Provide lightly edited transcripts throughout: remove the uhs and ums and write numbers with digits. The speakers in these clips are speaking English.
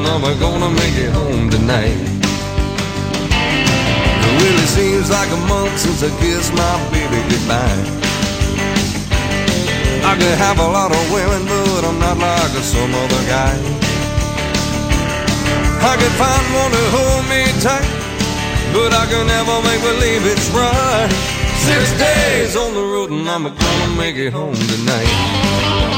am I gonna make it home tonight? Well, it seems like a month since I kissed my baby goodbye. I could have a lot of women, but I'm not like some other guy. I could find one to hold me tight, but I can never make believe it's right. 6 days on the road and I'm gonna make it home tonight.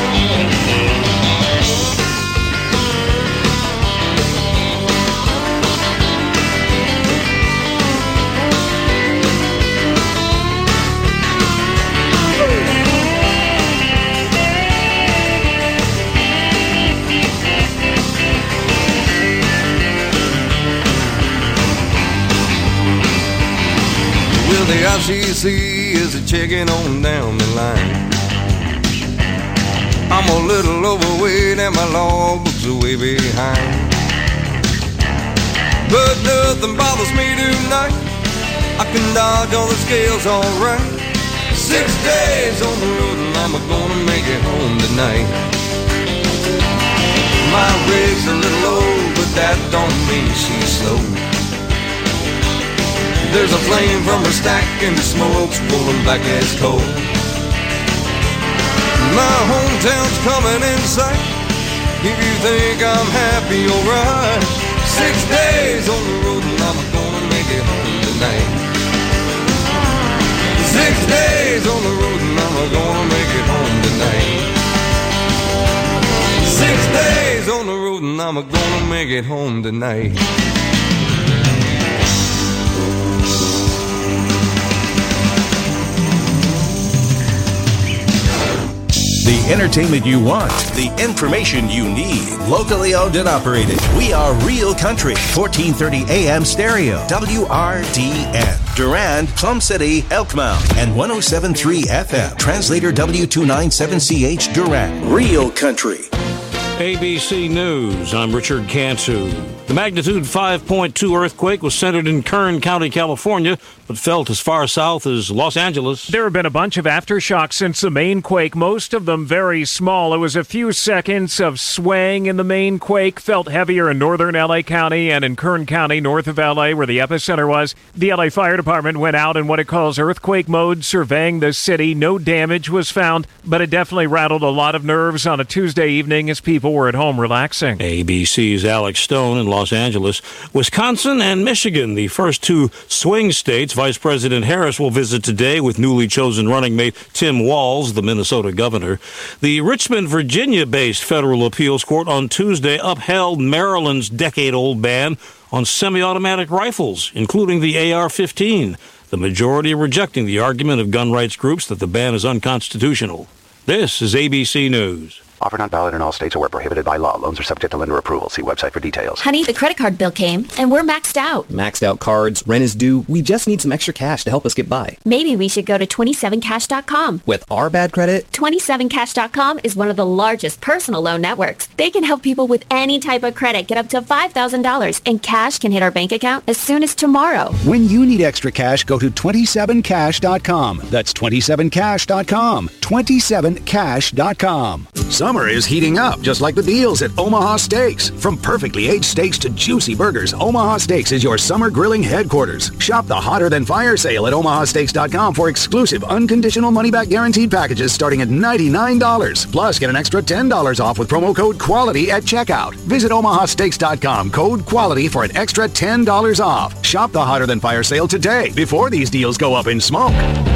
Well, the ICC is checking on down the line. I'm a little overweight and my logbook's way behind, but nothing bothers me tonight. I can dodge all the scales alright. 6 days on the road and I'm gonna make it home tonight. My rig's a little low, but that don't mean she's slow. There's a flame from her stack and the smoke's rolling back as coal. My hometown's coming in sight. If you think I'm happy, alright. 6 days on the road and I'm gonna make it home tonight. 6 days on the road and I'm gonna make it home tonight. 6 days on the road and I'm gonna make it home tonight. The entertainment you want, the information you need. Locally owned and operated. We are Real Country, 1430 AM stereo, WRDN. Durand, Plum City, Elkmount, and 107.3 FM. Translator W297CH Durand. Real Country. ABC News, I'm Richard Cantu. The magnitude 5.2 earthquake was centered in Kern County, California, but felt as far south as Los Angeles. There have been a bunch of aftershocks since the main quake, most of them very small. It was a few seconds of swaying in the main quake, felt heavier in northern L.A. County and in Kern County, north of L.A., where the epicenter was. The L.A. Fire Department went out in what it calls earthquake mode, surveying the city. No damage was found, but it definitely rattled a lot of nerves on a Tuesday evening as people were at home relaxing. ABC's Alex Stone in Los Angeles. Wisconsin and Michigan, the first two swing states Vice President Harris will visit today with newly chosen running mate Tim Walz, the Minnesota governor. The Richmond, Virginia-based federal appeals court on Tuesday upheld Maryland's decade-old ban on semi-automatic rifles, including the AR-15, the majority rejecting the argument of gun rights groups that the ban is unconstitutional. This is ABC News. Offer not valid in all states or where prohibited by law. Loans are subject to lender approval. See website for details. Honey, the credit card bill came, and we're maxed out. Maxed out cards, rent is due. We just need some extra cash to help us get by. Maybe we should go to 27cash.com. With our bad credit? 27cash.com is one of the largest personal loan networks. They can help people with any type of credit get up to $5,000, and cash can hit our bank account as soon as tomorrow. When you need extra cash, go to 27cash.com. That's 27cash.com. 27cash.com. Summer is heating up, just like the deals at Omaha Steaks. From perfectly aged steaks to juicy burgers, Omaha Steaks is your summer grilling headquarters. Shop the Hotter Than Fire sale at omahasteaks.com for exclusive, unconditional money-back guaranteed packages starting at $99. Plus, get an extra $10 off with promo code QUALITY at checkout. Visit omahasteaks.com, code QUALITY for an extra $10 off. Shop the Hotter Than Fire sale today, before these deals go up in smoke.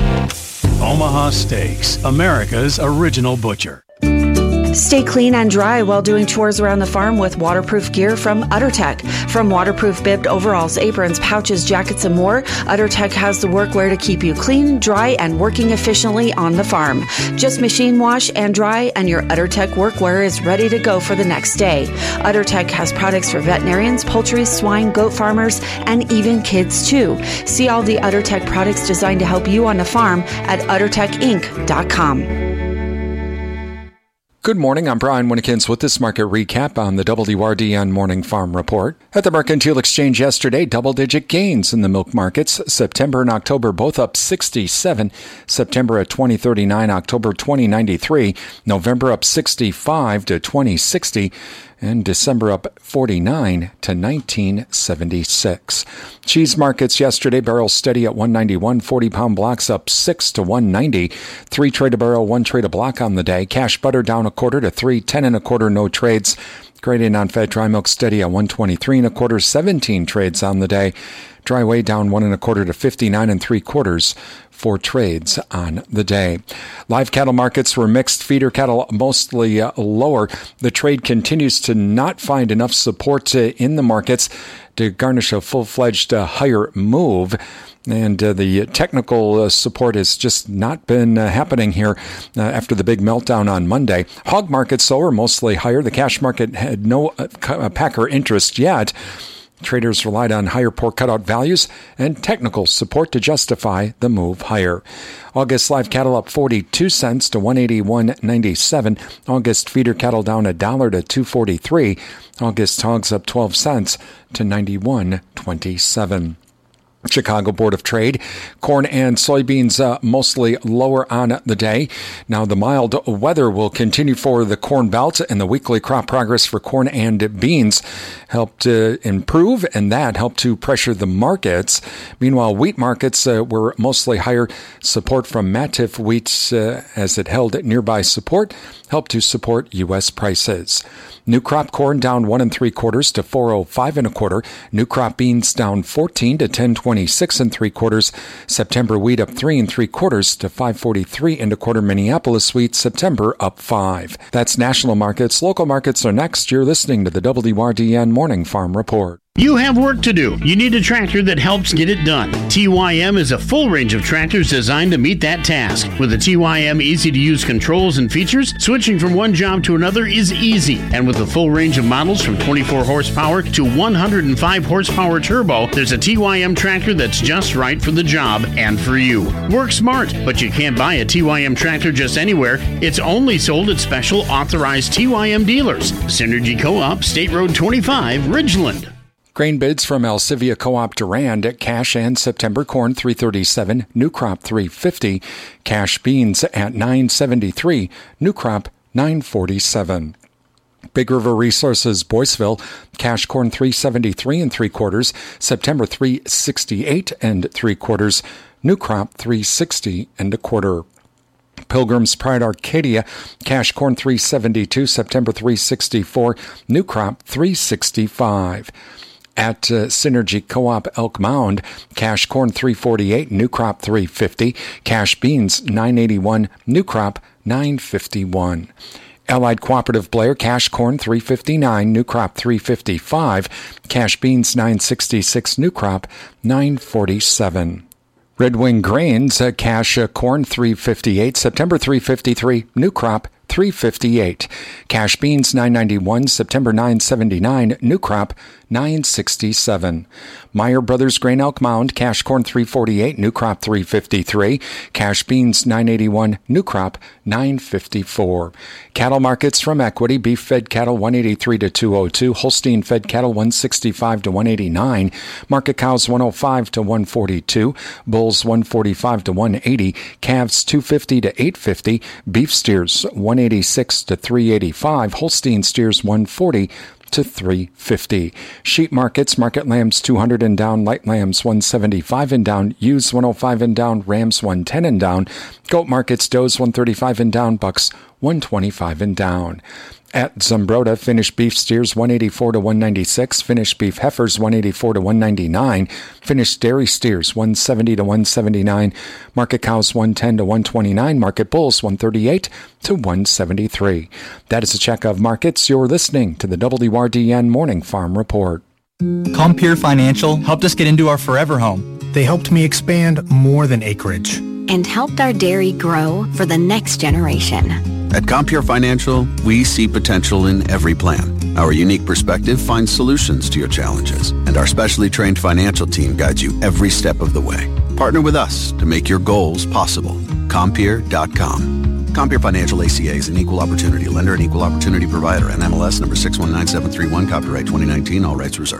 Omaha Steaks, America's original butcher. Stay clean and dry while doing chores around the farm with waterproof gear from UtterTech. From waterproof bibbed overalls, aprons, pouches, jackets, and more, UtterTech has the workwear to keep you clean, dry, and working efficiently on the farm. Just machine wash and dry, and your UtterTech workwear is ready to go for the next day. UtterTech has products for veterinarians, poultry, swine, goat farmers, and even kids too. See all the UtterTech products designed to help you on the farm at UtterTechInc.com. Good morning, I'm Brian Winnekins with this market recap on the WRDN Morning Farm Report. At the Mercantile Exchange yesterday, double-digit gains in the milk markets. September and October both up 67. September at 2039, October 2093. November up 65 to 2060. and December up 49 to 1976. Cheese markets yesterday, barrels steady at 191, 40-pound blocks up 6 to 190, 3 trade a barrel, 1 trade a block on the day. Cash butter down a quarter to 310 1/4, no trades. Grade A non-fat dry milk steady at 123 1/4, 17 trades on the day. Dry whey down 1 1/4 to 59 3/4. 4 trades on the day. Live cattle markets were mixed. Feeder cattle mostly lower. The trade continues to not find enough support in the markets to garnish a full-fledged higher move. And the technical support has just not been happening here after the big meltdown on Monday. Hog markets, though, are mostly higher. The cash market had no packer interest yet. Traders relied on higher pork cutout values and technical support to justify the move higher. August live cattle up 42 cents to 181.97. August feeder cattle down $1 to 243. August hogs up 12 cents to 91.27. Chicago Board of Trade. Corn and soybeans mostly lower on the day. Now, the mild weather will continue for the Corn Belt, and the weekly crop progress for corn and beans helped improve, and that helped to pressure the markets. Meanwhile, wheat markets were mostly higher. Support from Matif wheat as it held nearby support helped to support U.S. prices. New crop corn down 1 3/4 to 405 1/4. New crop beans down 14 to 1026 3/4. September wheat up 3 3/4 to 543 1/4. Minneapolis wheat September up 5. That's national markets. Local markets are next. You're listening to the WRDN Morning Farm Report. You have work to do. You need a tractor that helps get it done. TYM is a full range of tractors designed to meet that task. With the TYM easy-to-use controls and features, switching from one job to another is easy. And with a full range of models from 24 horsepower to 105 horsepower turbo, there's a TYM tractor that's just right for the job and for you. Work smart, but you can't buy a TYM tractor just anywhere. It's only sold at special authorized TYM dealers. Synergy Co-op, State Road 25, Ridgeland. Grain bids from Alcivia Co-op Durand at cash and September corn $337, new crop $350, cash beans at $973, new crop $947. Big River Resources Boyceville, cash corn $373 3/4, September $368 3/4, new crop $360 1/4. Pilgrim's Pride Arcadia, cash corn $372, September $364, new crop $365. At Synergy Co-op Elk Mound, cash corn $348, new crop $350, cash beans $981, new crop $951. Allied Cooperative Blair, cash corn $359, new crop $355, cash beans $966, new crop $947. Red Wing Grains, cash corn $358, September $353, new crop $358. Cash beans $991, September $979, new crop $967. Meyer Brothers Grain Elk Mound, cash corn $348, new crop $353. Cash beans $981, new crop $954. Cattle markets from Equity, beef fed cattle $183 to $202, Holstein fed cattle $165 to $189, market cows $105 to $142, bulls $145 to $180, calves $250 to $850, beef steers $186 to $385, Holstein steers $140 to $350. Sheep markets, market lambs $200 and down, light lambs $175 and down, ewes $105 and down, rams $110 and down, goat markets, does $135 and down, bucks $125 and down. At Zumbrota, finished beef steers $184 to $196, finished beef heifers $184 to $199, finished dairy steers $170 to $179, market cows $110 to $129, market bulls $138 to $173. That is a check of markets. You're listening to the WRDN Morning Farm Report. Compeer Financial helped us get into our forever home. They helped me expand more than acreage. And helped our dairy grow for the next generation. At Compeer Financial, we see potential in every plan. Our unique perspective finds solutions to your challenges, and our specially trained financial team guides you every step of the way. Partner with us to make your goals possible. Compeer.com. Compeer Financial ACA is an equal opportunity lender and equal opportunity provider. NMLS number 619731, copyright 2019, all rights reserved.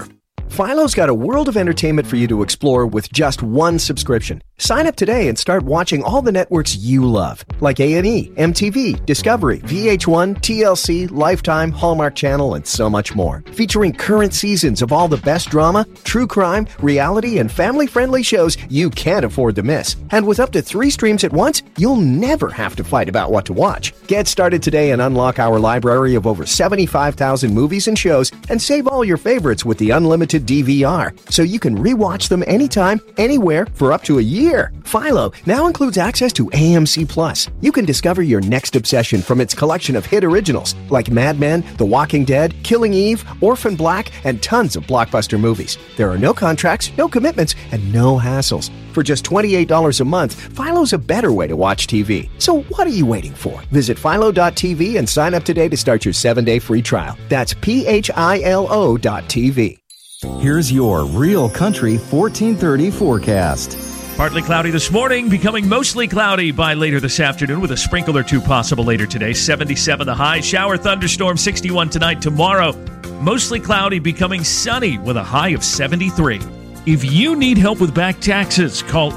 Philo's got a world of entertainment for you to explore with just one subscription. Sign up today and start watching all the networks you love, like A&E, MTV, Discovery, VH1, TLC, Lifetime, Hallmark Channel, and so much more. Featuring current seasons of all the best drama, true crime, reality, and family-friendly shows you can't afford to miss. And with up to 3 streams at once, you'll never have to fight about what to watch. Get started today and unlock our library of over 75,000 movies and shows, and save all your favorites with the unlimited DVR, so you can rewatch them anytime, anywhere, for up to a year. Philo now includes access to AMC+. You can discover your next obsession from its collection of hit originals like Mad Men, The Walking Dead, Killing Eve, Orphan Black, and tons of blockbuster movies. There are no contracts, no commitments, and no hassles. For just $28 a month, Philo's a better way to watch TV. So what are you waiting for? Visit philo.tv and sign up today to start your 7-day free trial. That's philo.tv. Here's your Real Country 1430 forecast. Partly cloudy this morning, becoming mostly cloudy by later this afternoon with a sprinkle or two possible later today. 77 the high. Shower, thunderstorm, 61 tonight. Tomorrow, mostly cloudy, becoming sunny with a high of 73. If you need help with back taxes, call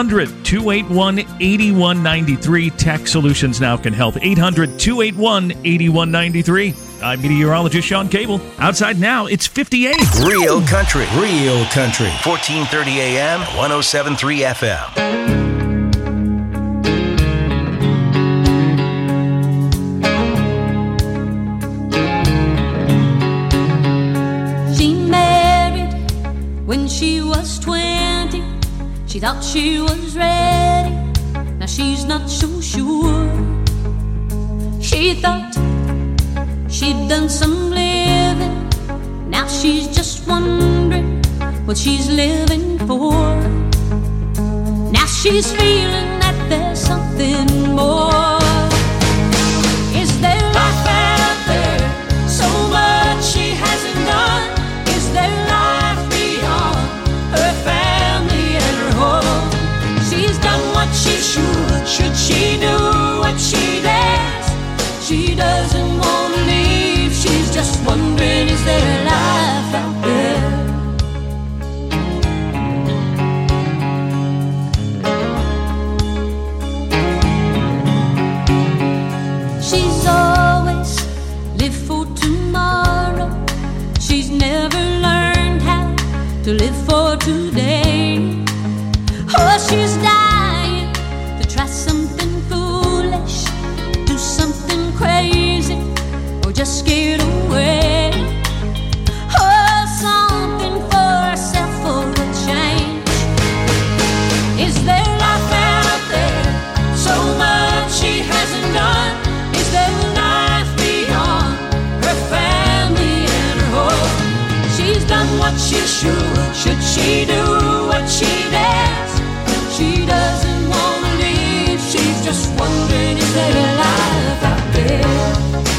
800-281-8193. Tax Solutions Now can help. 800-281-8193. I'm meteorologist Sean Cable. Outside now, it's 58. Real Country. 1430 AM, 107.3 FM. She married when she was 20. She thought she was ready. Now she's not so sure. She thought she'd done some living. Now she's just wondering what she's living for. Now she's feeling that there's something more. Is there life out there? So much she hasn't done. Is there life beyond her family and her home? She's done what she should. Should she do what she dares? She doesn't want to leave. She's just wondering, is there life out there? She's always lived for tomorrow. She's never learned how to live for today. Oh, she's dying to try something foolish, do something crazy, or just get away. Oh, something for herself for a change. Is there life out there? So much she hasn't done. Is there life beyond her family and her home? She's done what she should. Should she do what she dares? She doesn't want to leave. She's just wondering, is there life out there?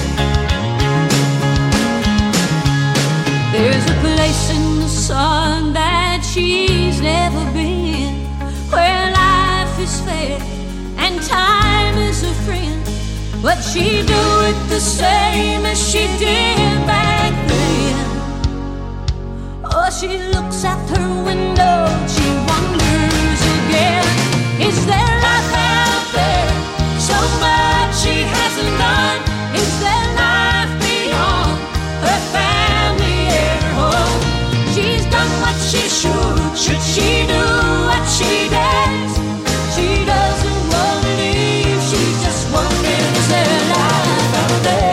There's a place in the sun that she's never been, where life is fair and time is a friend. But she do it the same as she did back then. Oh, she looks out her window, she wonders again. Is there life out there? So much she hasn't done. Is there life beyond her family and her home? She's done what she should. Should she do what she dares? She doesn't want to leave. She's just wondering, is there life out there?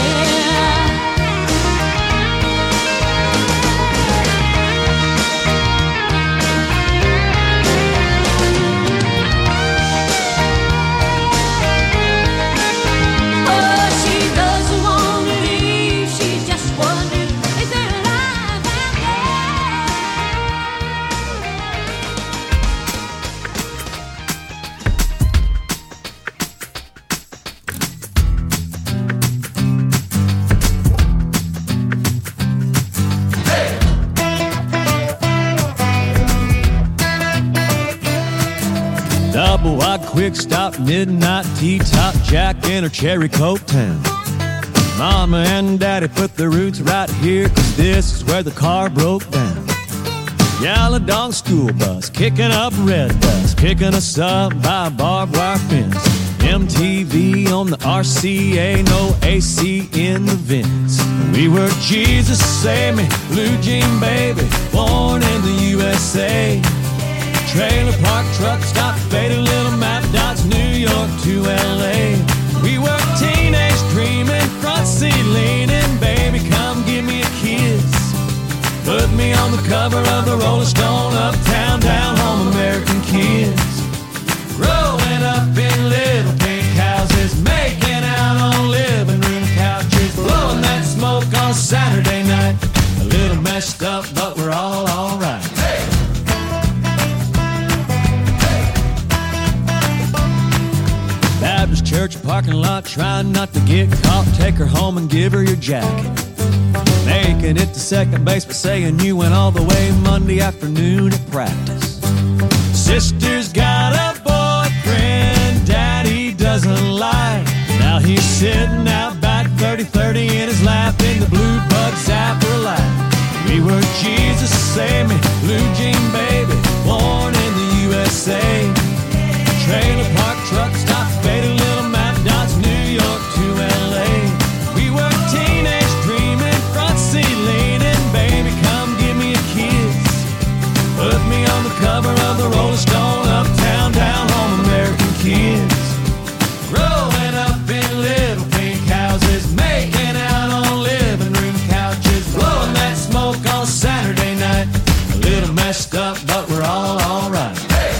Double wide, quick stop, midnight tea, top Jack and her cherry coke town. Mama and daddy put the roots right here, 'cause this is where the car broke down. Yellow dog school bus, kicking up red dust, picking us up by a barbed wire fence. MTV on the RCA, no AC in the vents. We were Jesus Save Me, Blue Jean Baby, born in the USA. Trailer park truck stop, faded little map dots, New York to LA. We were teenage dreaming, front seat leaning, baby come give me a kiss. Put me on the cover of the Rolling Stone, uptown, down home, American kids. Growing up in little pink houses, making out on living room couches, blowing that smoke on Saturday night. A little messed up, but we're all alright. Hey! Baptist church parking lot, trying not to get caught. Take her home and give her your jacket. Making it to second base, but saying you went all the way Monday afternoon at practice. Sister's got a boyfriend Daddy doesn't like. Now he's sitting out back 30-30 in his lap in the blue bug zapper light. We were Jesus Save Me, Blue Jean Baby, born in the USA. Trailer park truck stop, faded little map dots, New York to LA. We were teenage dreaming, front seat leaning, baby come give me a kiss. Put me on the cover of the Rolling Stone, uptown, down home, American kids. Growing up in little pink houses, making out on living room couches, blowing that smoke on Saturday night. A little messed up, but we're all alright.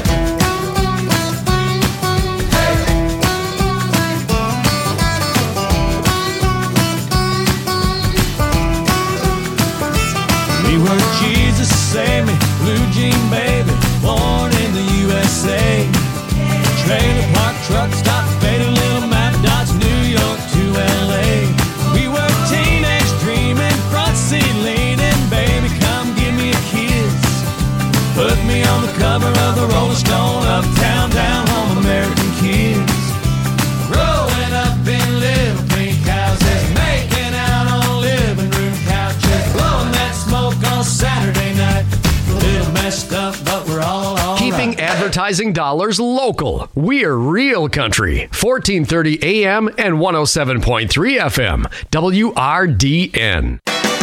We were Jesus Save Me, Blue Jean Baby, born in the USA. Trailer park truck stop, faded little map dots, New York to LA. We were teenage dreaming, front seat leaning, baby come give me a kiss. Put me on the cover of the Rolling Stone, uptown, down home, American kids. Growing up in little pink houses, making out on living room couches, blowing that smoke on Saturday night. A little messed up, but we're all right. Keeping advertising dollars local. We're Real Country. 1430 AM and 107.3 FM. WRDN.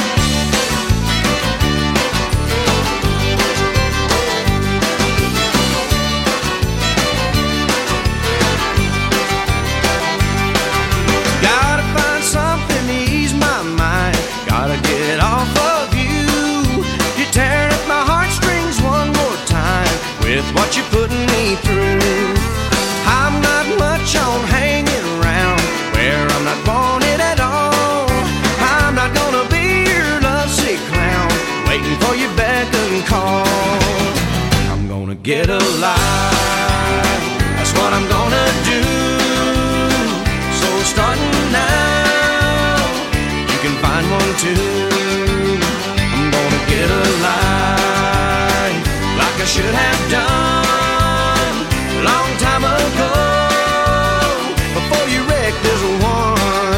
Gotta find something to ease my mind. Gotta get off of you. You're tearing up my heartstrings one more time with what you're putting me through. I'm not much on hanging around where I'm not wanted at all. I'm not gonna be your lovesick clown waiting for your beck and call. I'm gonna get a life, that's what I'm gonna do. So starting now, you can find one too. I'm gonna get a life like I should have done a long time ago, before you wrecked this one.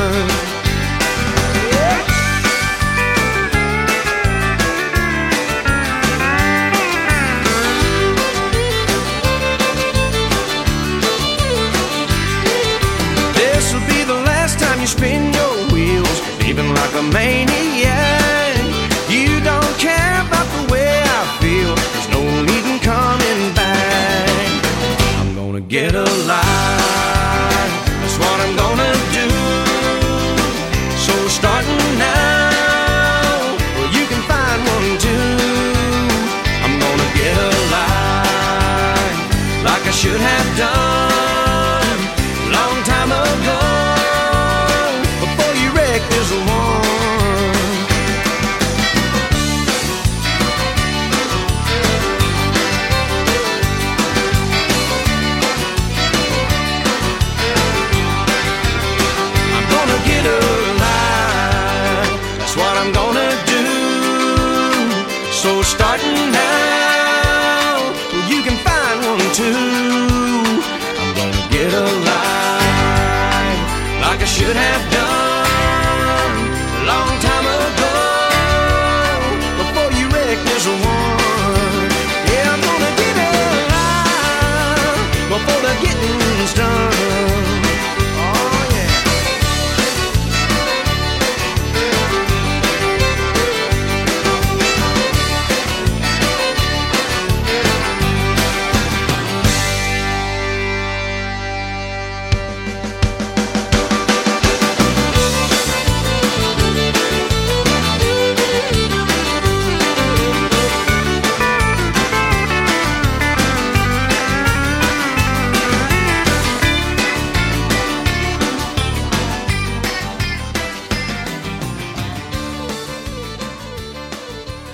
This will be the last time you spin your wheels, leaving like a maniac. You don't care about the way I feel, there's no need in coming back. I'm gonna get a life, that's what I'm gonna do. So starting now, well you can find one too. I'm gonna get a life like I should have done a long time ago, before you wrecked this one. I'm gonna get a life, that's what I'm gonna do. So starting now, well, you can find one too. I'm gonna get a life like I should have done a long time ago, before you wrecked this one.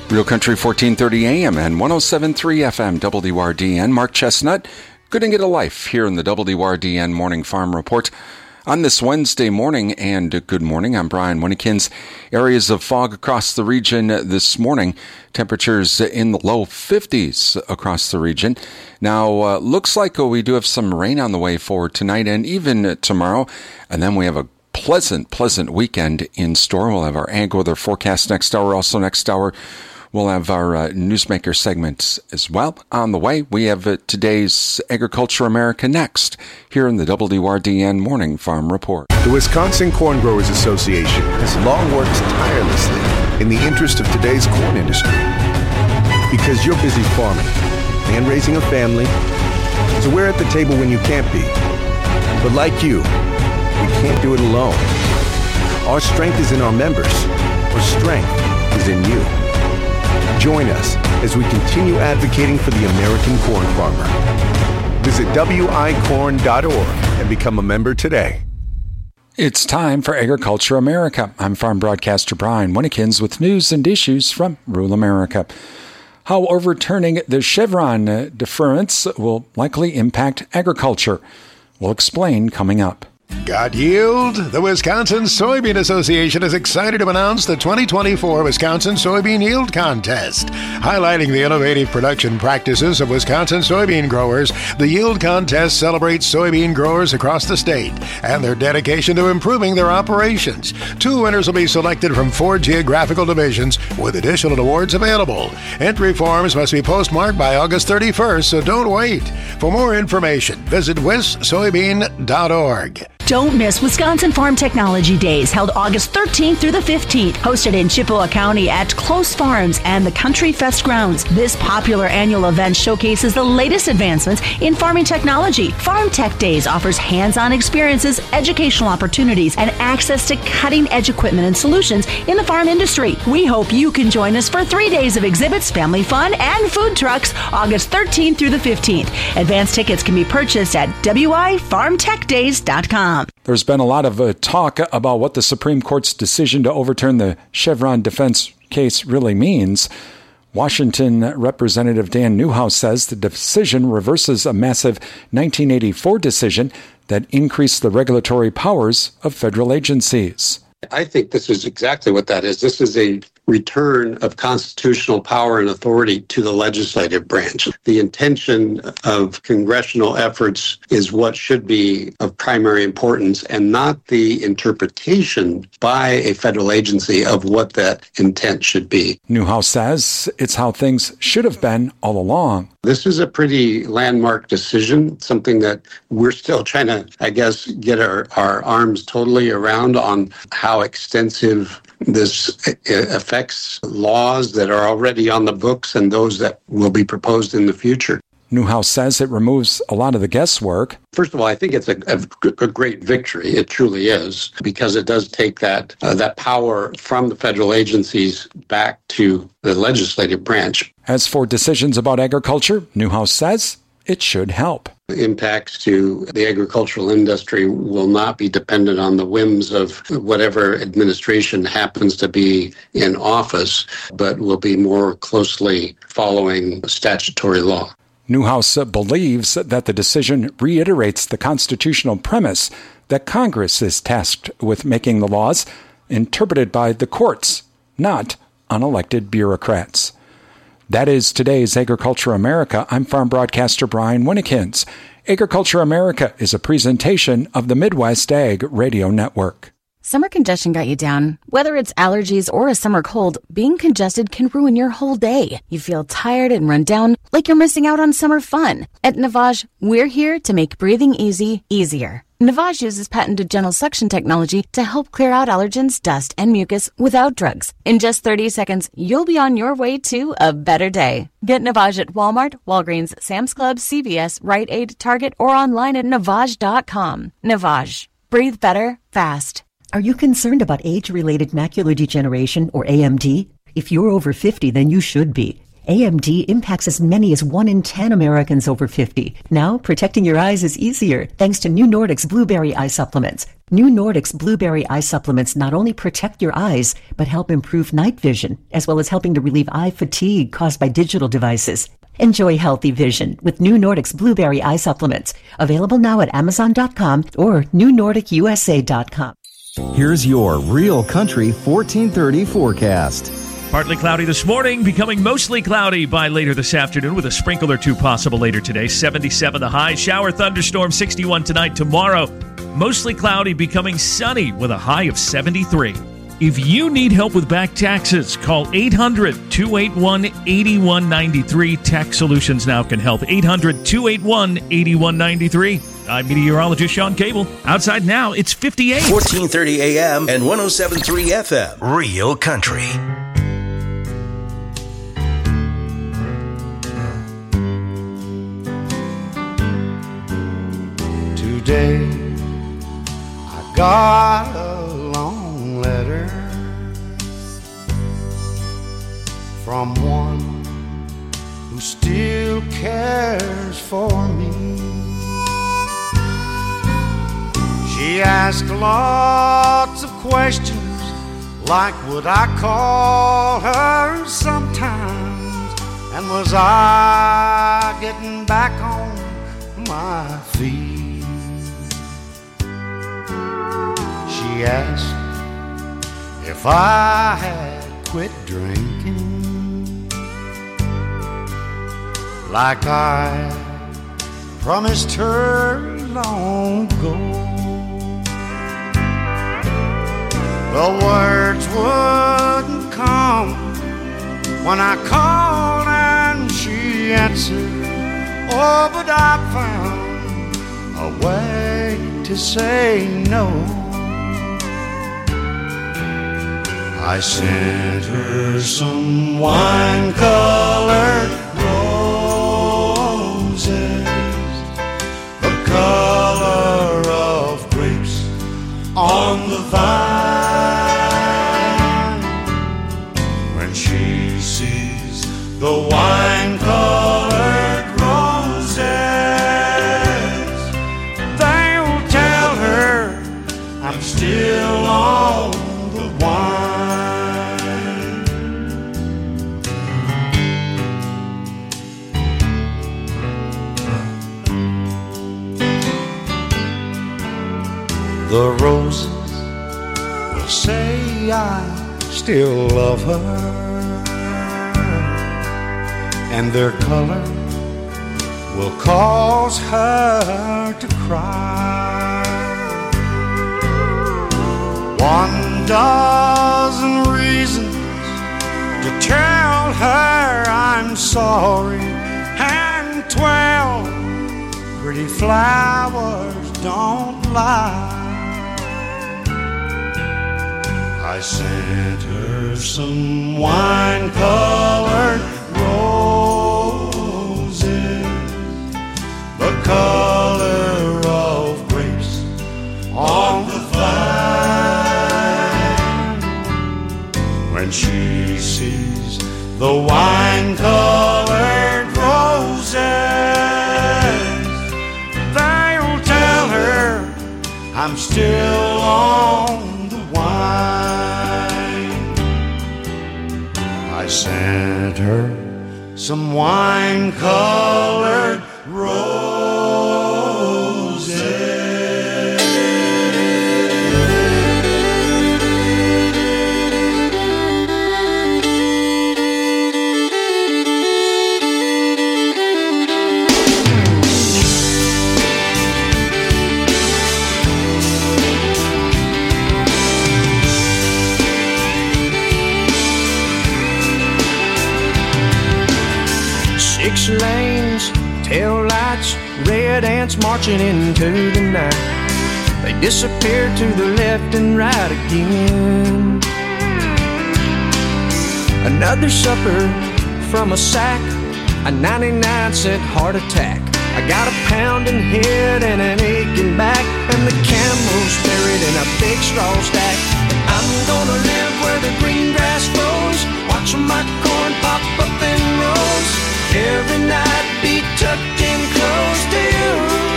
Real Country 1430 AM and 107.3 FM WRDN. Mark Chestnut, good and get a life here in the WRDN Morning Farm Report. On this Wednesday morning, and good morning, I'm Brian Winnekins. Areas of fog across the region this morning. Temperatures in the low 50s across the region. Now, looks like we do have some rain on the way for tonight and even tomorrow. And then we have a pleasant weekend in store. We'll have our ag weather forecast next hour. Also next hour, we'll have our Newsmaker segments as well. On the way, we have today's Agriculture America next, here in the WRDN Morning Farm Report. The Wisconsin Corn Growers Association has long worked tirelessly in the interest of today's corn industry. Because you're busy farming and raising a family, so we're at the table when you can't be. But like you, we can't do it alone. Our strength is in our members. Our strength is in you. Join us as we continue advocating for the American corn farmer. Visit wicorn.org and become a member today. It's time for Agriculture America. I'm farm broadcaster Brian Winnekins with news and issues from rural America. How overturning the Chevron deference will likely impact agriculture. We'll explain coming up. Got yield? The Wisconsin Soybean Association is excited to announce the 2024 Wisconsin Soybean Yield Contest. Highlighting the innovative production practices of Wisconsin soybean growers, the Yield Contest celebrates soybean growers across the state and their dedication to improving their operations. 2 winners will be selected from 4 geographical divisions with additional awards available. Entry forms must be postmarked by August 31st, so don't wait. For more information, visit wissoybean.org. Don't miss Wisconsin Farm Technology Days, held August 13th through the 15th, hosted in Chippewa County at Close Farms and the Country Fest grounds. This popular annual event showcases the latest advancements in farming technology. Farm Tech Days offers hands-on experiences, educational opportunities, and access to cutting-edge equipment and solutions in the farm industry. We hope you can join us for 3 days of exhibits, family fun, and food trucks, August 13th through the 15th. Advance tickets can be purchased at wifarmtechdays.com. There's been a lot of talk about what the Supreme Court's decision to overturn the Chevron defense case really means. Washington Representative Dan Newhouse says the decision reverses a massive 1984 decision that increased the regulatory powers of federal agencies. I think this is exactly what that is. This is a return of constitutional power and authority to the legislative branch. The intention of congressional efforts is what should be of primary importance, and not the interpretation by a federal agency of what that intent should be. Newhouse says it's how things should have been all along. This is a pretty landmark decision, something that we're still trying to, I guess, get our arms totally around on how extensive this affects laws that are already on the books and those that will be proposed in the future. Newhouse says it removes a lot of the guesswork. First of all, I think it's a great victory. It truly is, because it does take that power from the federal agencies back to the legislative branch. As for decisions about agriculture, Newhouse says it should help. Impacts to the agricultural industry will not be dependent on the whims of whatever administration happens to be in office, but will be more closely following statutory law. Newhouse believes that the decision reiterates the constitutional premise that Congress is tasked with making the laws interpreted by the courts, not unelected bureaucrats. That is today's Agriculture America. I'm farm broadcaster Brian Winnekins. Agriculture America is a presentation of the Midwest Ag Radio Network. Summer congestion got you down. Whether it's allergies or a summer cold, being congested can ruin your whole day. You feel tired and run down, like you're missing out on summer fun. At Navage, we're here to make breathing easy easier. Navage uses patented gentle suction technology to help clear out allergens, dust, and mucus without drugs. In just 30 seconds, you'll be on your way to a better day. Get Navage at Walmart, Walgreens, Sam's Club, CVS, Rite Aid, Target, or online at Navage.com. Navage. Breathe better, fast. Are you concerned about age-related macular degeneration, or AMD? If you're over 50, then you should be. AMD impacts as many as 1 in 10 Americans over 50. Now, protecting your eyes is easier thanks to New Nordic's Blueberry Eye Supplements. New Nordic's Blueberry Eye Supplements not only protect your eyes, but help improve night vision, as well as helping to relieve eye fatigue caused by digital devices. Enjoy healthy vision with New Nordic's Blueberry Eye Supplements. Available now at Amazon.com or NewNordicUSA.com. Here's your Real Country 1430 forecast. Partly cloudy this morning, becoming mostly cloudy by later this afternoon with a sprinkle or two possible later today. 77 the high. Shower thunderstorm 61 tonight. Tomorrow, mostly cloudy, becoming sunny with a high of 73. If you need help with back taxes, call 800-281-8193. Tax Solutions Now can help. 800-281-8193. I'm meteorologist Sean Cable. Outside now, it's 58. 1430 AM and 107.3 FM. Real Country. Today I got a long letter from one who still cares for me. She asked lots of questions, like would I call her sometimes, and was I getting back on my feet. She asked if I had quit drinking, like I promised her long ago. The words wouldn't come when I called and she answered, oh, but I found a way to say no. I sent her some wine-colored roses, the color of grapes on the vine. When she sees the wine-colored roses, they'll tell her I'm still on the wine. The roses will say I still love her, and their color will cause her to cry. 1,000 reasons to tell her I'm sorry, and 12 pretty flowers don't lie. I sent her some wine-colored roses, the color of grapes on the vine. When she sees the wine-colored roses, they'll tell her I'm still on the wine. I sent her some wine-colored roses. Six lanes, tail lights, red ants marching into the night. They disappear to the left and right again. Another supper from a sack, a 99-cent heart attack. I got a pounding head and an aching back, and the camel's buried in a big straw stack. I'm gonna live where the green grass grows, watch my corn pop up and roll. grows. Every night be tucked in close to you.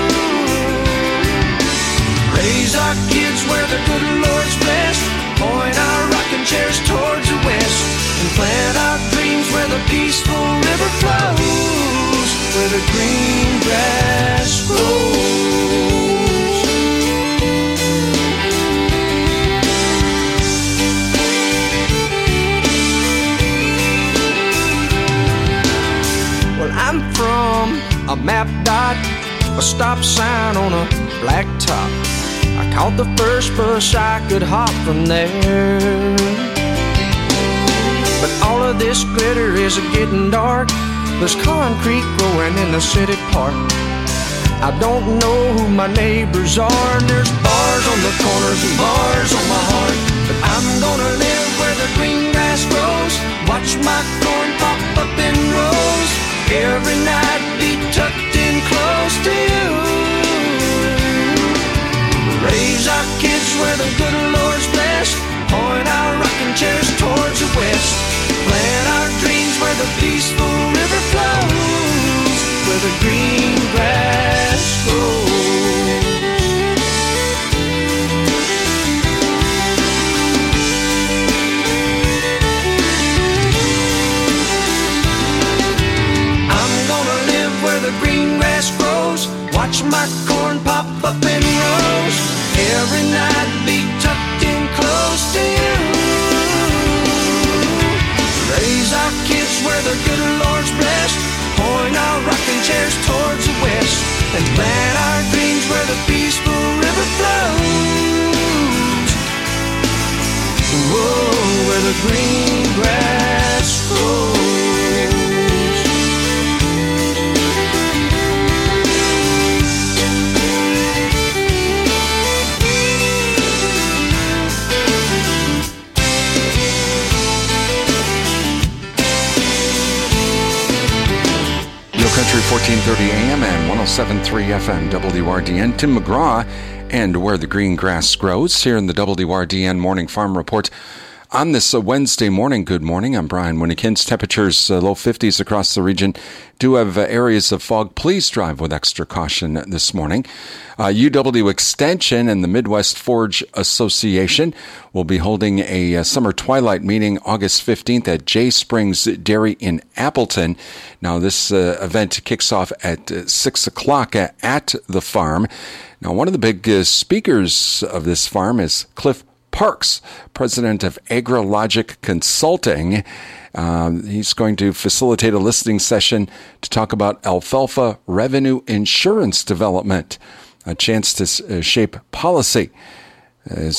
Raise our kids where the good Lord's blessed. Point our rocking chairs towards the west. And plant our dreams where the peaceful river flows. Where the green grass grows. I'm from a map dot, a stop sign on a black top. I caught the first bus I could hop from there. But all of this glitter is getting dark. There's concrete growing in the city park. I don't know who my neighbors are, and there's bars on the corners and bars on my heart. But I'm gonna live where the green grass grows. Watch my corn pop up in rows. Every night be tucked in close to you. Raise our kids where the good Lord's blessed. Point our rocking chairs towards the west. Plant our dreams where the peaceful river flows. Where the green grass grows. The green grass grows. Watch my corn pop up in rows. Every night be tucked in close to you. Raise our kids where the good Lord's blessed. Point our rocking chairs towards the west. And plant our dreams where the peaceful river flows. Whoa, where the green grass grows. Country 1430 AM and 107.3 FM WRDN. Tim McGraw and Where the Green Grass Grows here in the WRDN Morning Farm Report. On this Wednesday morning, good morning. I'm Brian Winnikins. Temperatures low 50s across the region. Do have areas of fog. Please drive with extra caution this morning. UW Extension and the Midwest Forge Association will be holding a summer twilight meeting August 15th at Jay Springs Dairy in Appleton. Now, this event kicks off at 6 o'clock at the farm. Now, one of the big speakers of this farm is Cliff Parks, president of AgriLogic Consulting. He's going to facilitate a listening session to talk about alfalfa revenue insurance development, a chance to shape policy. As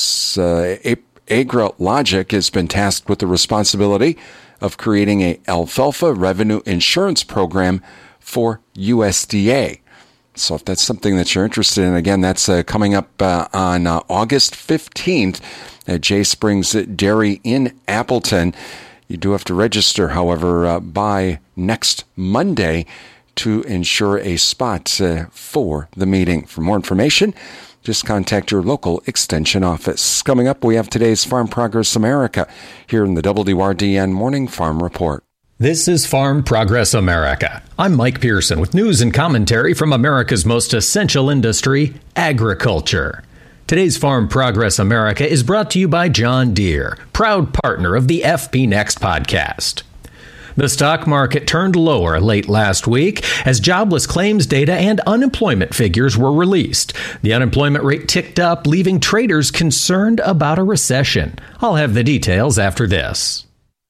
AgriLogic has been tasked with the responsibility of creating an alfalfa revenue insurance program for USDA. So if that's something that you're interested in, again, that's coming up on August 15th at Jay Springs Dairy in Appleton. You do have to register, however, by next Monday to ensure a spot for the meeting. For more information, just contact your local extension office. Coming up, we have today's Farm Progress America here in the WRDN Morning Farm Report. This is Farm Progress America. I'm Mike Pearson with news and commentary from America's most essential industry, agriculture. Today's Farm Progress America is brought to you by John Deere, proud partner of the FP Next podcast. The stock market turned lower late last week as jobless claims data and unemployment figures were released. The unemployment rate ticked up, leaving traders concerned about a recession. I'll have the details after this.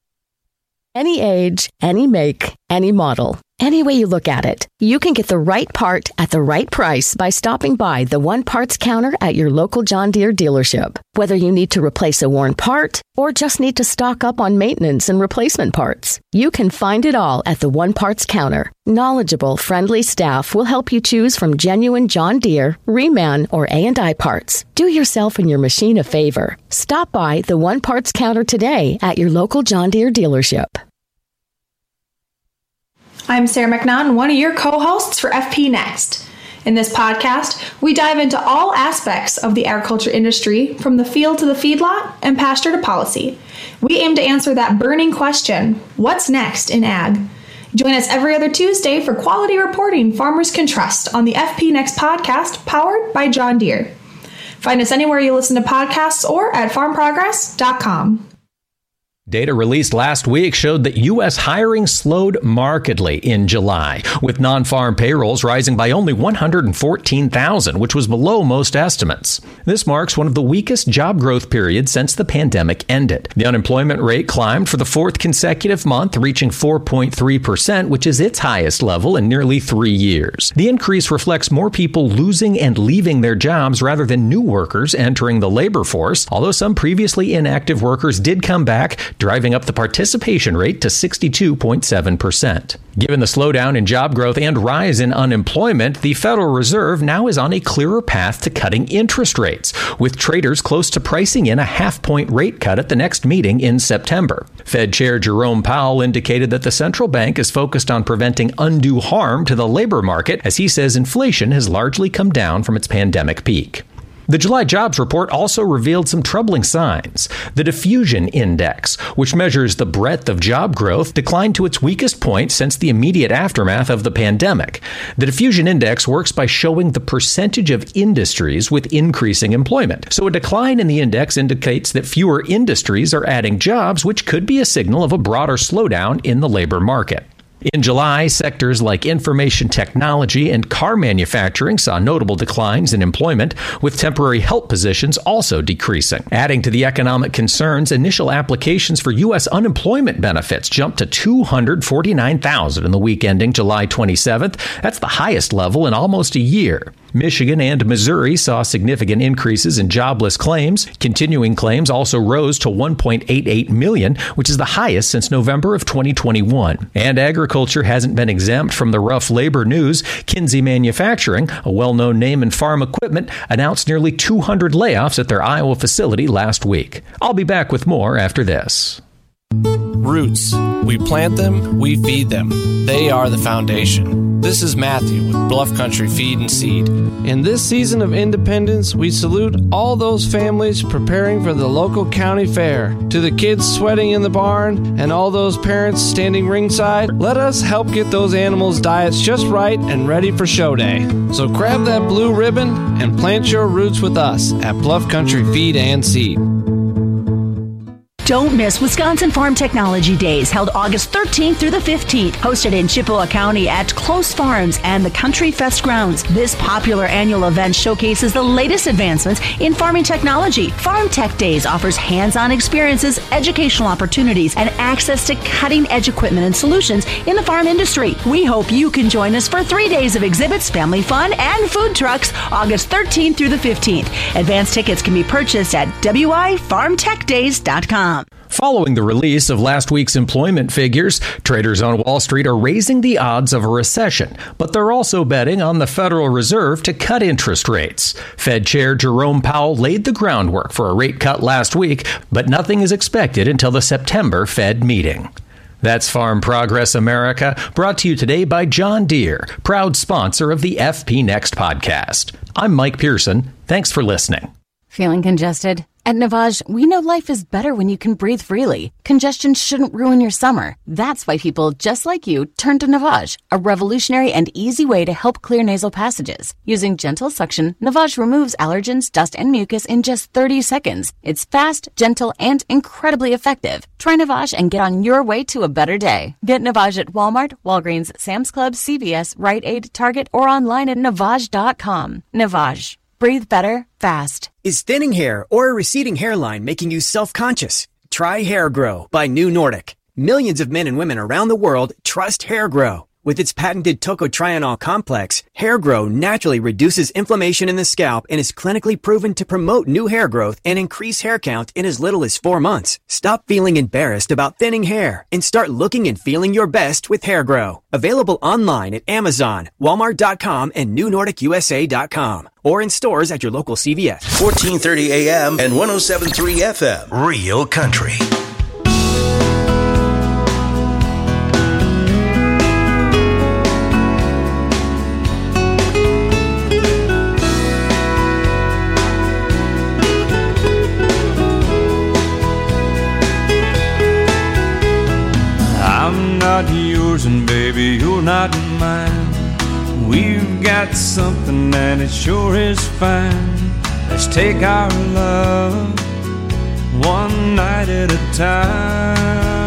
Any age, any make, any model. Any way you look at it, you can get the right part at the right price by stopping by the One Parts counter at your local John Deere dealership. Whether you need to replace a worn part or just need to stock up on maintenance and replacement parts, you can find it all at the One Parts counter. Knowledgeable, friendly staff will help you choose from genuine John Deere, Reman, or A&I parts. Do yourself and your machine a favor. Stop by the One Parts counter today at your local John Deere dealership. I'm Sarah McNaughton, one of your co-hosts for FP Next. In this podcast, we dive into all aspects of the agriculture industry, from the field to the feedlot and pasture to policy. We aim to answer that burning question, what's next in ag? Join us every other Tuesday for quality reporting farmers can trust on the FP Next podcast powered by John Deere. Find us anywhere you listen to podcasts or at farmprogress.com. Data released last week showed that U.S. hiring slowed markedly in July, with non-farm payrolls rising by only 114,000, which was below most estimates. This marks one of the weakest job growth periods since the pandemic ended. The unemployment rate climbed for the fourth consecutive month, reaching 4.3%, which is its highest level in nearly 3 years. The increase reflects more people losing and leaving their jobs rather than new workers entering the labor force, although some previously inactive workers did come back, driving up the participation rate to 62.7%. Given the slowdown in job growth and rise in unemployment, the Federal Reserve now is on a clearer path to cutting interest rates, with traders close to pricing in a half-point rate cut at the next meeting in September. Fed Chair Jerome Powell indicated that the central bank is focused on preventing undue harm to the labor market, as he says inflation has largely come down from its pandemic peak. The July jobs report also revealed some troubling signs. The diffusion index, which measures the breadth of job growth, declined to its weakest point since the immediate aftermath of the pandemic. The diffusion index works by showing the percentage of industries with increasing employment. So a decline in the index indicates that fewer industries are adding jobs, which could be a signal of a broader slowdown in the labor market. In July, sectors like information technology and car manufacturing saw notable declines in employment, with temporary help positions also decreasing. Adding to the economic concerns, initial applications for U.S. unemployment benefits jumped to 249,000 in the week ending July 27th. That's the highest level in almost a year. Michigan and Missouri saw significant increases in jobless claims. Continuing claims also rose to 1.88 million, which is the highest since November of 2021. And agriculture hasn't been exempt from the rough labor news. Kinsey Manufacturing, a well-known name in farm equipment, announced nearly 200 layoffs at their Iowa facility last week. I'll be back with more after this. Roots. We plant them, we feed them. They are the foundation. This is Matthew with Bluff Country Feed and Seed. In this season of independence, we salute all those families preparing for the local county fair. To the kids sweating in the barn and all those parents standing ringside, let us help get those animals' diets just right and ready for show day. So grab that blue ribbon and plant your roots with us at Bluff Country Feed and Seed. Don't miss Wisconsin Farm Technology Days, held August 13th through the 15th, hosted in Chippewa County at Close Farms and the Country Fest grounds. This popular annual event showcases the latest advancements in farming technology. Farm Tech Days offers hands-on experiences, educational opportunities, and access to cutting-edge equipment and solutions in the farm industry. We hope you can join us for 3 days of exhibits, family fun, and food trucks, August 13th through the 15th. Advance tickets can be purchased at wifarmtechdays.com. Following the release of last week's employment figures, traders on Wall Street are raising the odds of a recession, but they're also betting on the Federal Reserve to cut interest rates. Fed Chair Jerome Powell laid the groundwork for a rate cut last week, but nothing is expected until the September Fed meeting. That's Farm Progress America, brought to you today by John Deere, proud sponsor of the FP Next podcast. I'm Mike Pearson. Thanks for listening. Feeling congested? At Navage, we know life is better when you can breathe freely. Congestion shouldn't ruin your summer. That's why people just like you turn to Navage, a revolutionary and easy way to help clear nasal passages. Using gentle suction, Navage removes allergens, dust, and mucus in just 30 seconds. It's fast, gentle, and incredibly effective. Try Navage and get on your way to a better day. Get Navage at Walmart, Walgreens, Sam's Club, CVS, Rite Aid, Target, or online at Navage.com. Navage. Breathe better, fast. Is thinning hair or a receding hairline making you self-conscious? Try Hair Grow by New Nordic. Millions of men and women around the world trust Hair Grow. With its patented tocotrienol complex, Hair Grow naturally reduces inflammation in the scalp and is clinically proven to promote new hair growth and increase hair count in as little as 4 months. Stop feeling embarrassed about thinning hair and start looking and feeling your best with Hair Grow. Available online at Amazon, Walmart.com, and NewNordicUSA.com. Or in stores at your local CVS. 1430 AM and 107.3 FM. Real Country. I'm not yours and baby, you're not mine. We've got something and it sure is fine. Let's take our love one night at a time.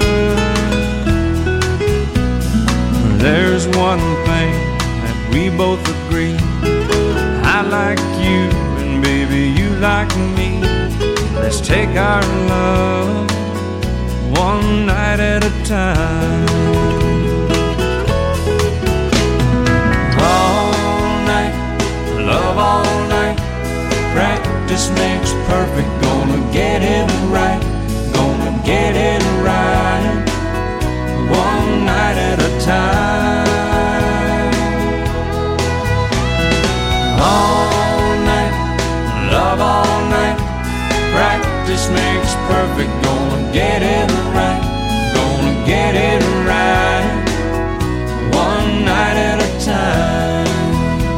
There's one thing that we both agree. I like you and baby you like me. Let's take our love one night at a time. All night, love all night. Practice makes perfect. Gonna get it right. Gonna get it right. One night at a time. All night, love all night. Practice makes perfect. Gonna get it right. Gonna get it right. One night at a time.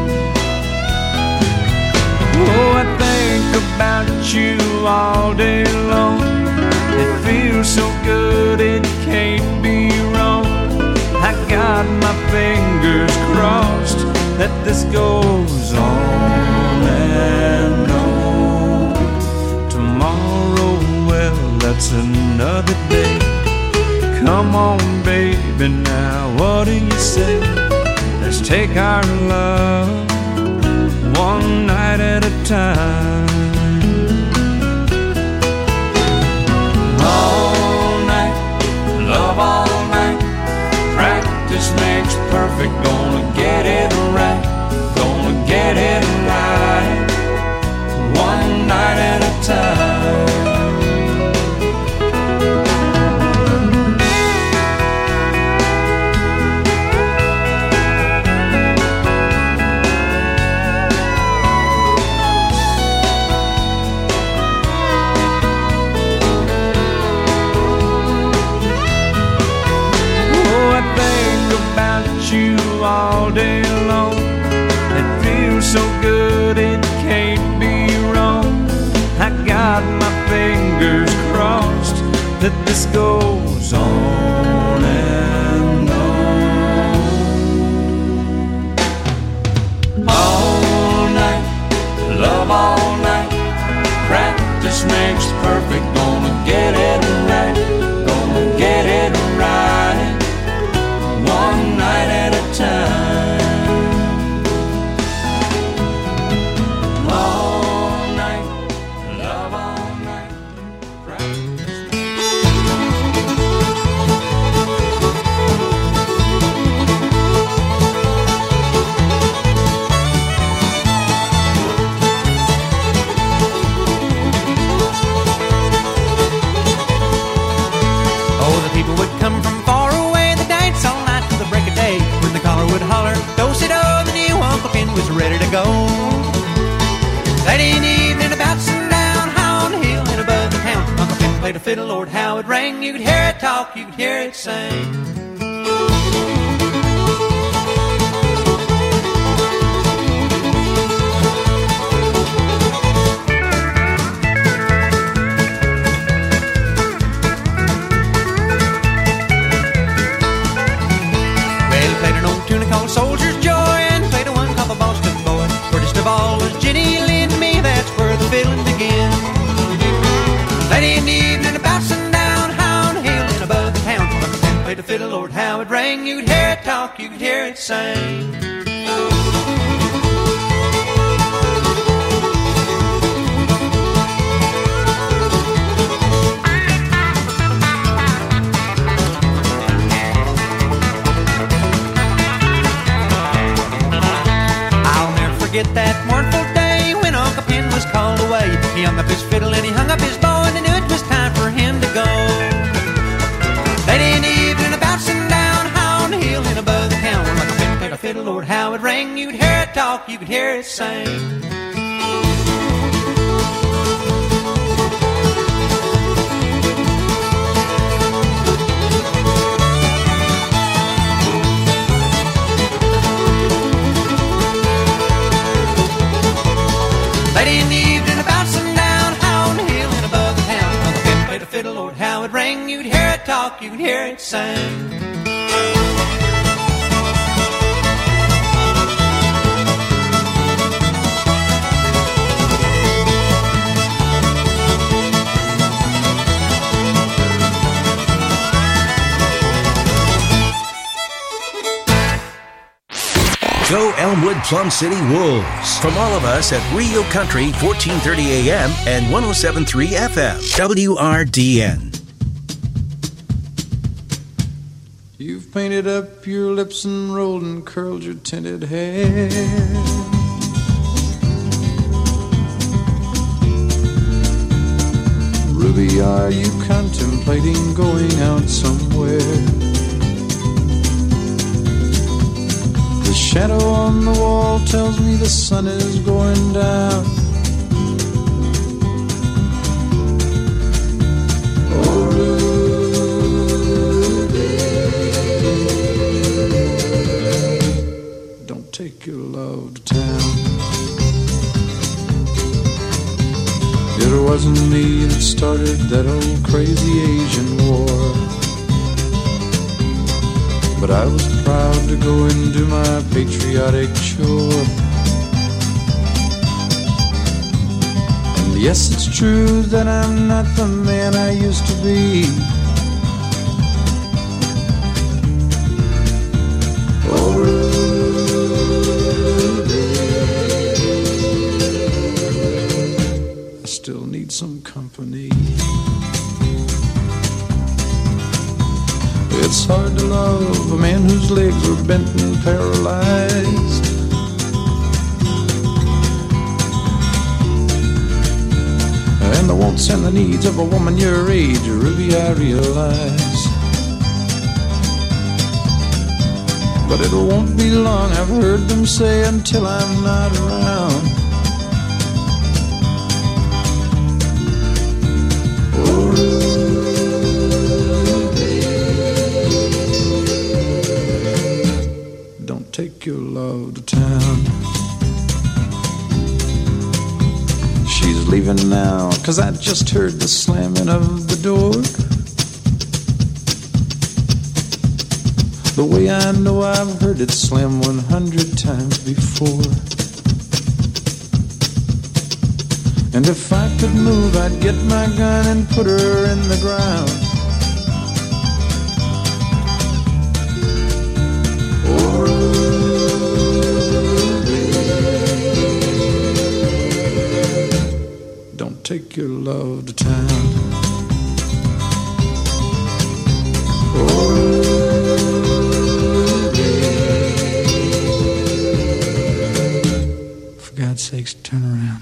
Oh, I think about you all day long. It feels so good it can't be wrong. I got my fingers crossed that this goes on and on. Tomorrow, well, that's another day. Come on, baby, now what do you say? Let's take our love one night at a time. All night, love all night. Practice makes perfect. Gonna get it right. Gonna get it right. One night at a time. You all day long. It feels so good it can't be wrong. I got my fingers crossed that this goes on and on. All night, love all night. Practice makes perfect. Gonna get it right. Gonna get it right. One night at a time. All night, love all night. Oh, the people would come from far away. The dance all night till the break of day. When the caller would holler, do-si-do, the new Uncle Ken was ready to go. Late in the evening, about sundown, high on the hill and above the town, Uncle Ken played a fiddle, Lord, how it rang. You could hear it talk, you could hear it sing. Called Soldier's Joy, and played a one called the Boston Boy. Prettiest of all was Jenny Lind to me, that's where the fiddling began. Late in the evening, about sundown, high on the hill and above the town, played the fiddle, Lord, how it rang. You could hear it talk, you could hear it sing. Forget that mournful day when Uncle Ken was called away. He hung up his fiddle and he hung up his bow, and he knew it was time for him to go. Late in the evening, about sundown, high on the hill and above the town, where Uncle Ken played a fiddle, Lord, how it rang. You could hear it talk, you could hear it sing. Late in the evening, about sundown, high on the hill and above the town, Uncle Ken played a fiddle, Lord, how it rang. You could hear it talk, you could hear it sing. Go Elmwood Plum City Wolves. From all of us at Real Country, 1430 AM and 107.3 FM. WRDN. You've painted up your lips and rolled and curled your tinted hair. Ruby, are you contemplating going out somewhere? The shadow on the wall tells me the sun is going down. Oh, Ruby, don't take your love to town. It wasn't me that started that old crazy Asian war, but I was proud to go and do my patriotic chore. And yes, it's true that I'm not the man I used to be. Oh, Ruby, I still need some company. It's hard to love a man whose legs are bent and paralyzed. And the wants and the needs of a woman your age, Ruby, I realize. But it won't be long, I've heard them say, until I'm not around. Oh, take your love to town. She's leaving now, 'cause I just heard the slamming of the door. The way I know I've heard it slam 100 times before. And if I could move, I'd get my gun and put her in the ground. Take your love to town. Oh, for God's sakes, turn around.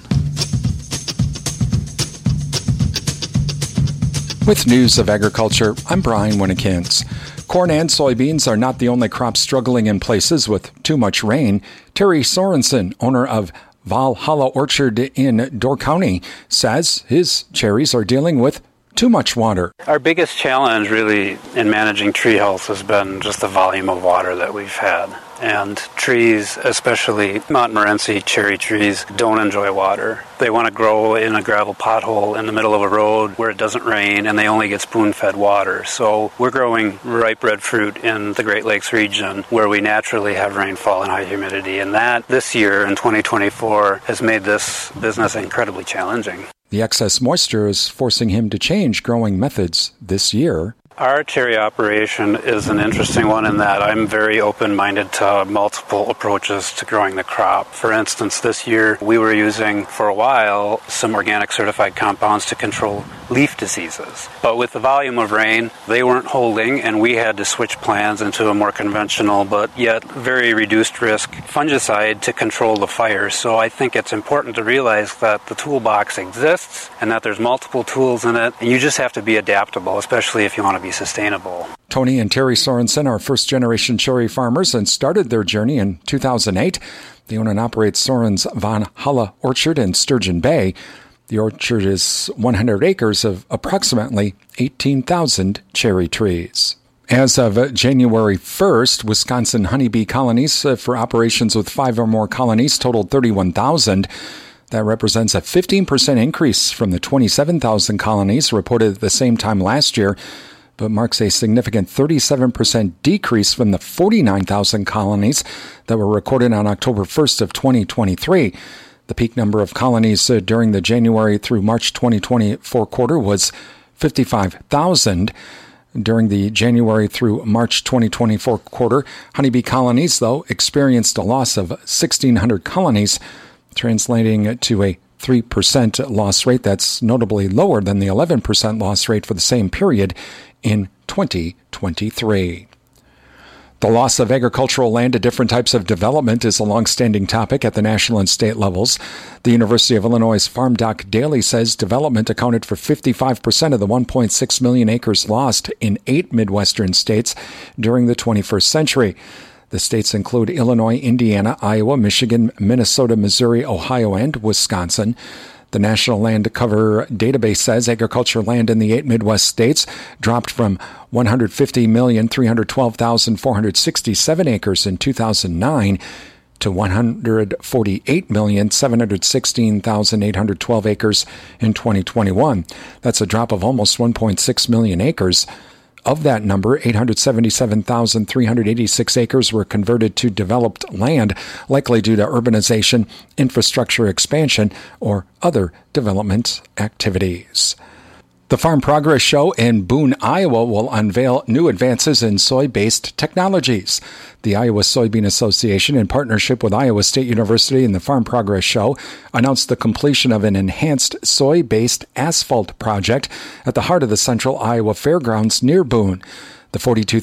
With news of agriculture, I'm Brian Winnekins. Corn and soybeans are not the only crops struggling in places with too much rain. Terry Sorensen, owner of Valhalla Orchard in Door County, says his cherries are dealing with too much water. Our biggest challenge really in managing tree health has been just the volume of water that we've had. And trees, especially Montmorency cherry trees, don't enjoy water. They want to grow in a gravel pothole in the middle of a road where it doesn't rain and they only get spoon-fed water. So we're growing ripe red fruit in the Great Lakes region where we naturally have rainfall and high humidity. And that, this year in 2024, has made this business incredibly challenging. The excess moisture is forcing him to change growing methods this year. Our cherry operation is an interesting one in that I'm very open-minded to multiple approaches to growing the crop. For instance, this year we were using, for a while, some organic certified compounds to control leaf diseases. But with the volume of rain, they weren't holding, and we had to switch plans into a more conventional but yet very reduced risk fungicide to control the fire. So I think it's important to realize that the toolbox exists and that there's multiple tools in it, and you just have to be adaptable, especially if you want to be sustainable. Tony and Terry Sorensen are first-generation cherry farmers and started their journey in 2008. They own and operate Soren's Valhalla Orchard in Sturgeon Bay. The orchard is 100 acres of approximately 18,000 cherry trees. As of January 1st, Wisconsin honeybee colonies for operations with 5 or more colonies totaled 31,000. That represents a 15% increase from the 27,000 colonies reported at the same time last year, but marks a significant 37% decrease from the 49,000 colonies that were recorded on October 1st of 2023. The peak number of colonies during the January through March 2024 quarter was 55,000. During the January through March 2024 quarter, honeybee colonies, though, experienced a loss of 1,600 colonies, translating to a 3% loss rate. That's notably lower than the 11% loss rate for the same period in 2023. The loss of agricultural land to different types of development is a long-standing topic at the national and state levels. The University of Illinois' Farm Doc Daily says development accounted for 55% of the 1.6 million acres lost in 8 Midwestern states during the 21st century. The states include Illinois, Indiana, Iowa, Michigan, Minnesota, Missouri, Ohio, and Wisconsin. The National Land Cover Database says agriculture land in the 8 Midwest states dropped from 150,312,467 acres in 2009 to 148,716,812 acres in 2021. That's a drop of almost 1.6 million acres. Of that number, 877,386 acres were converted to developed land, likely due to urbanization, infrastructure expansion, or other development activities. The Farm Progress Show in Boone, Iowa will unveil new advances in soy-based technologies. The Iowa Soybean Association, in partnership with Iowa State University and the Farm Progress Show, announced the completion of an enhanced soy-based asphalt project at the heart of the Central Iowa Fairgrounds near Boone. The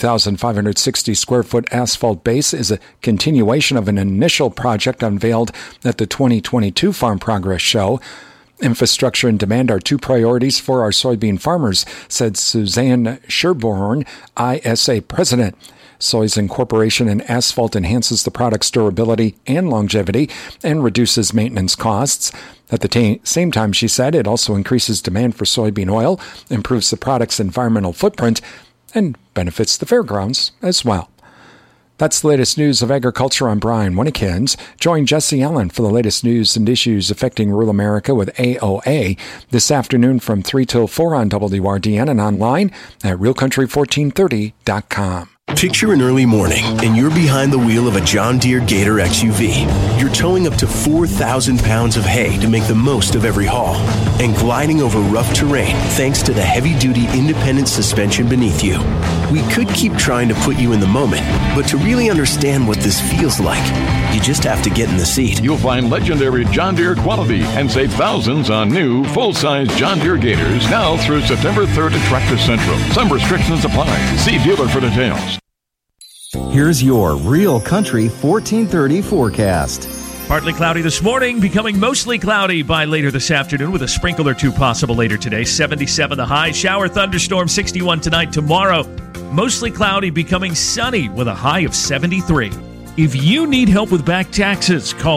42,560 square foot asphalt base is a continuation of an initial project unveiled at the 2022 Farm Progress Show. Infrastructure and demand are two priorities for our soybean farmers, said Suzanne Sherborn, ISA president. Soy's incorporation in asphalt enhances the product's durability and longevity and reduces maintenance costs. At the same time, she said, it also increases demand for soybean oil, improves the product's environmental footprint, and benefits the fairgrounds as well. That's the latest news of agriculture. I'm Brian Winnikins. Join Jesse Allen for the latest news and issues affecting rural America with AOA this afternoon from 3 till 4 on WRDN and online at realcountry1430.com. Picture an early morning, and you're behind the wheel of a John Deere Gator XUV. You're towing up to 4,000 pounds of hay to make the most of every haul, and gliding over rough terrain thanks to the heavy-duty independent suspension beneath you. We could keep trying to put you in the moment, but to really understand what this feels like, you just have to get in the seat. You'll find legendary John Deere quality and save thousands on new full-size John Deere Gators now through September 3rd at Tractor Central. Some restrictions apply. See dealer for details. Here's your Real Country 1430 forecast. Partly cloudy this morning, becoming mostly cloudy by later this afternoon with a sprinkle or two possible later today. 77 the high. Shower thunderstorm 61 tonight. Tomorrow, mostly cloudy, becoming sunny with a high of 73. If you need help with back taxes, call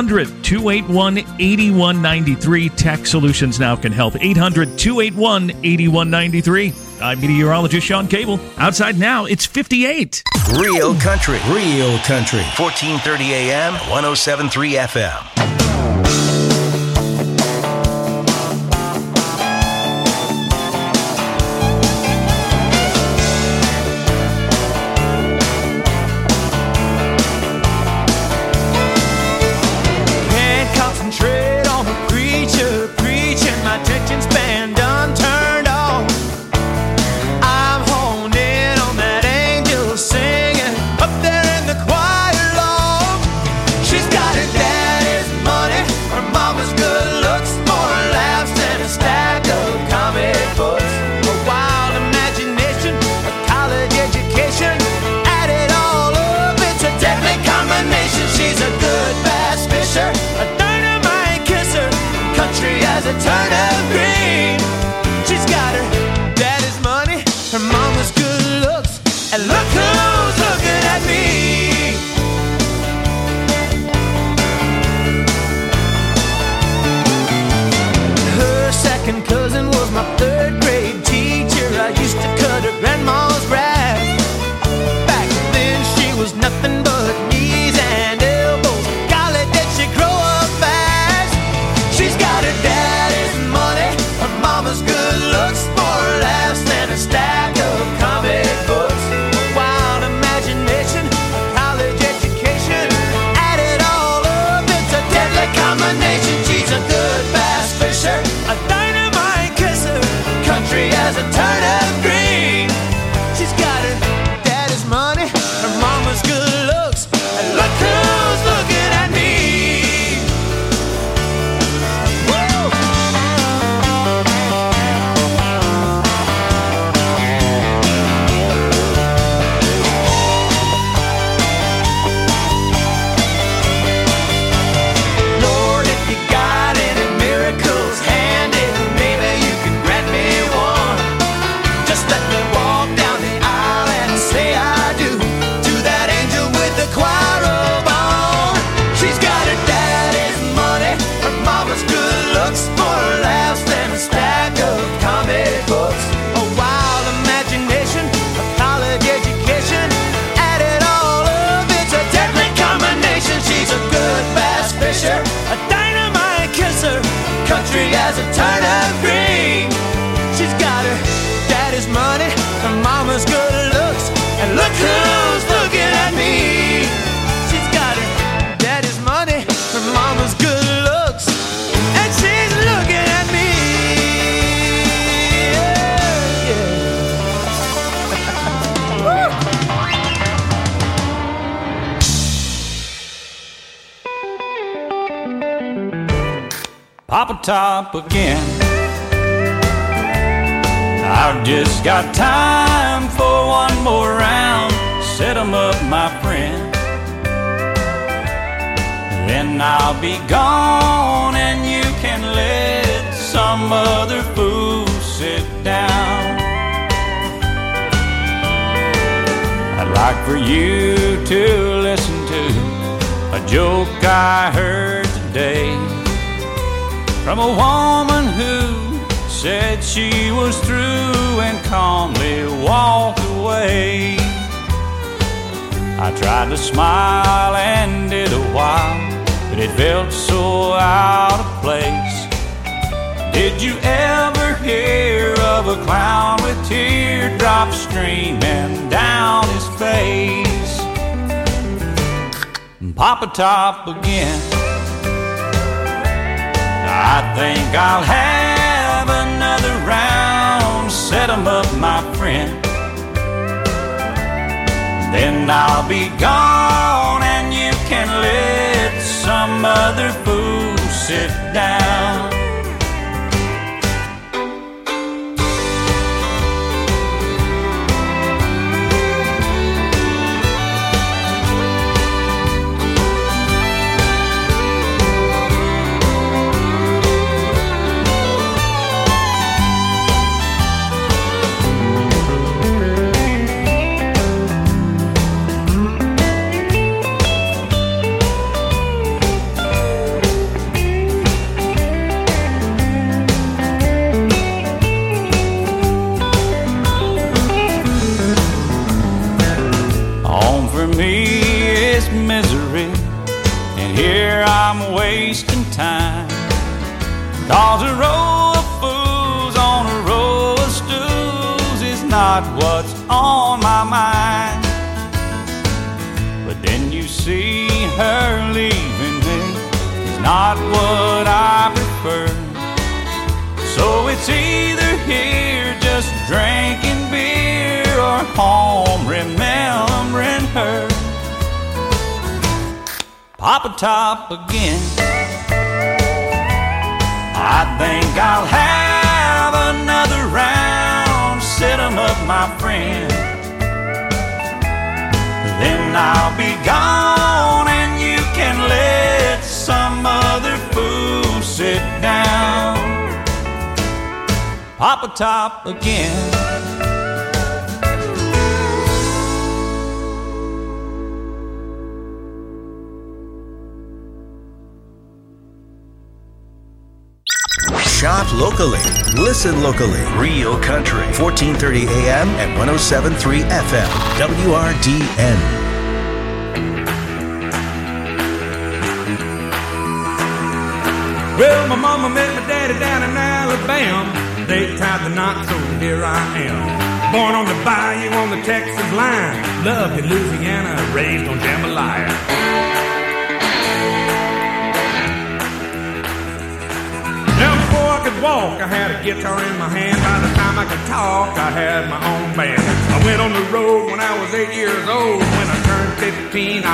800-281-8193. Tax Solutions Now can help. 800-281-8193. I'm meteorologist Sean Cable. Outside now, it's 58. Real Country. 1430 AM, 107.3 FM. She's got her daddy's mama's good looks, and look who's looking at me. Lord, if you got any miracles handy, maybe you can grant me one. Just let me walk down the aisle and say I do to that angel with the choir robe on. She's got her daddy's money, her mama's good looks, more laughs than a stack of comic books. A wild imagination, a college education, add it all up, it's a deadly combination. She's a good bass fisher, a dynamite kisser, country as a turnip green. She's got her daddy's money, her mama's good looks, and look who's looking at me. She's got her daddy's money, her mama's good looks, and she's looking at me. Papa Top again. I've just got time for one more round. Set 'em up, my friend. Then I'll be gone and you can let some other fool sit down. I'd like for you to listen to a joke I heard today from a woman who said she was through and calmly walked away. I tried to smile and did a while, but it felt so out of place. Did you ever hear of a clown with teardrops streaming down his face? Papa Top again. I think I'll have another round. Set 'em up, my friend. Then I'll be gone and you can let some other fool sit down. Wasting time, 'cause a row of fools on a row of stools is not what's on my mind. But then you see her leaving me is not what I prefer. So it's either here just drinking beer or home remembering her. Papa Top again. I think I'll have another round. Set 'em up, my friend. Then I'll be gone and you can let some other fool sit down. Papa Top again. Shop locally. Listen locally. Real Country. 1430 AM and 107.3 FM. WRDN. Well, my mama met my daddy down in Alabama. They tied the knot, so here I am. Born on the bayou on the Texas line. Loved in Louisiana, raised on jambalaya. Now before I could walk, I had a guitar in my hand. By the time I could talk, I had my own band. I went on the road when I was 8 years old. When I turned 15,